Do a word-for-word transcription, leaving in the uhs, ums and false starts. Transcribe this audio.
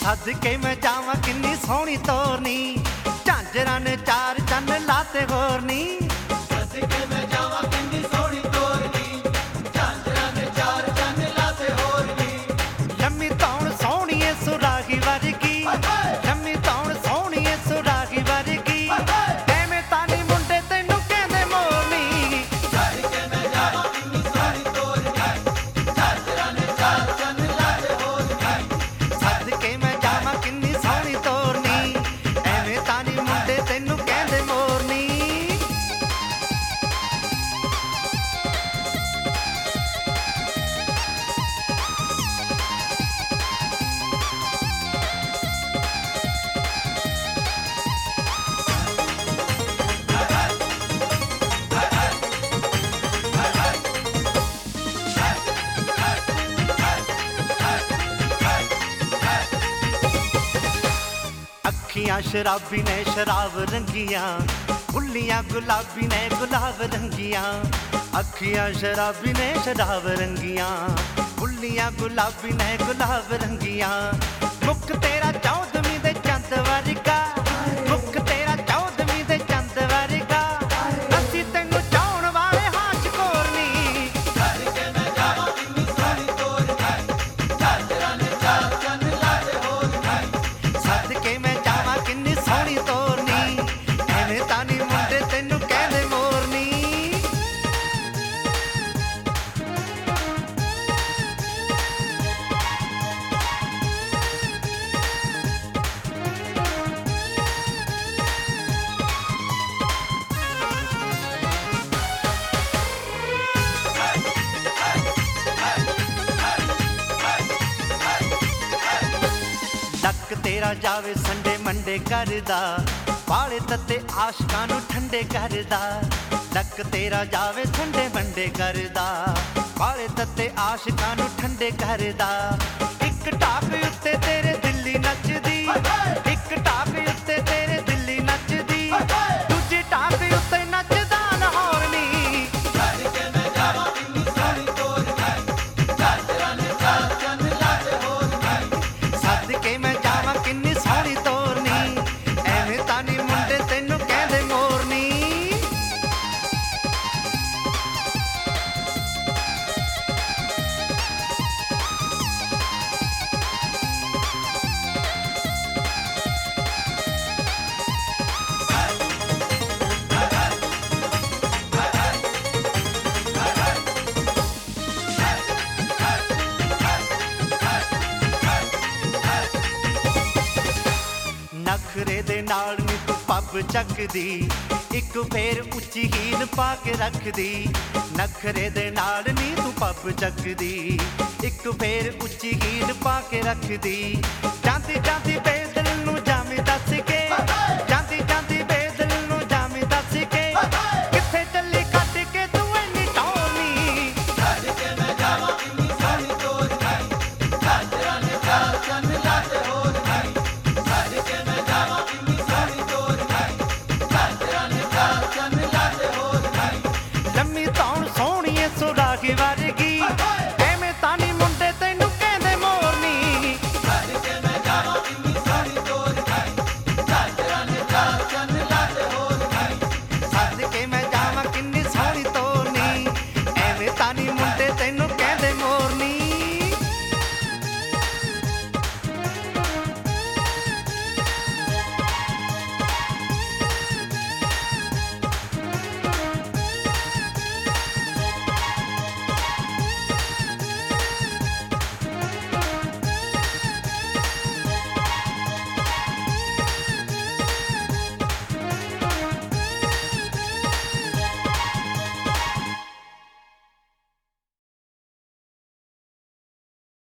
सदके मैं जावां किन्नी सोहनी तोरनी, झांजरां ने चार चंद लाते होरनी। सदके मैं जावां किन्नी सोहनी तोरनी, झांजरां ने चार चंद लाते होरनी। लम्मी तौण सोहणीए सुराही वर्गी, लम्मी तौण सोहणीए सुराही वर्गी, एवें तानी मुंडे तैनूं कहंदे मोरनी। सदके मैं जावां किन्नी सोहनी तोरनी, झांजरां ने चार चंद लाते होरनी। सदके मैं जावां किन्नी सोहनी तोरनी, एवें तानी मुंडे तैनूं कहंदे मोरनी। अखियां शराबी ने शराब रंगियां, बुल्लियां गुलाबी ने गुलाब रंगियां। अखियां शराबी ने शराब रंगियां, बुल्लियां गुलाबी ने गुलाब रंगियां। मुख तेरा चौदवीं दे चंद वर्गा, मुख तेरा चौदवीं दे चंद वर्गा, असीं तैनूं चाहण वाले हाथ कोरनी। सदके मैं जावां किन्नी सोहनी तोरनी, झांजरां ने चार चंद लाते होरनी। सदके मैं जावां किन्नी सोहनी तोरनी, एवें तानी मुंडे तैनूं कहंदे मोरनी। लक तेरा जावे संडे मंडे करदा, वाले तत्ते आशकां नूं ठंडे करदा। लक तेरा जावे संडे मंडे करदा, वाले तत्ते आशकां नूं ठंडे करदा। इक टाक उत्ते तेरे दिल्ली नचदी, इक टाक उत्ते तेरे दिल्ली नचदी, दूजी टाक उत्ते नचदा लाहौरनी। सदके मैं जावां किन्नी सोहनी तोरनी, झांजरां ने चार चंद लाते होरनी। सदके मैं जावां किन्नी सोहनी तोरनी, एवें तानी मुंडे तैनूं कहंदे मोरनी। नखरे दे नाल नी तू पब चकदी, इक फेर उच्ची हील पा के रखदी। नखरे दे नाल नी तू पब चकदी, इक फेर उच्ची हील पा के रखदी। जांदी जांदी बेदल नूं जामी दस के, जांदी जांदी बेदल नूं जामी दस के, किथे चली कट के तू इन्नी टौनी। सदके मैं जावां किन्नी सोहनी तोरनी, झांजरां ने चार चंद लाते होरनी। सदके मैं जावां किन्नी सोहनी तोरनी, झांजरां ने चार चंद लाते होरनी। लम्मी तौण सोहणीए सुराही वाली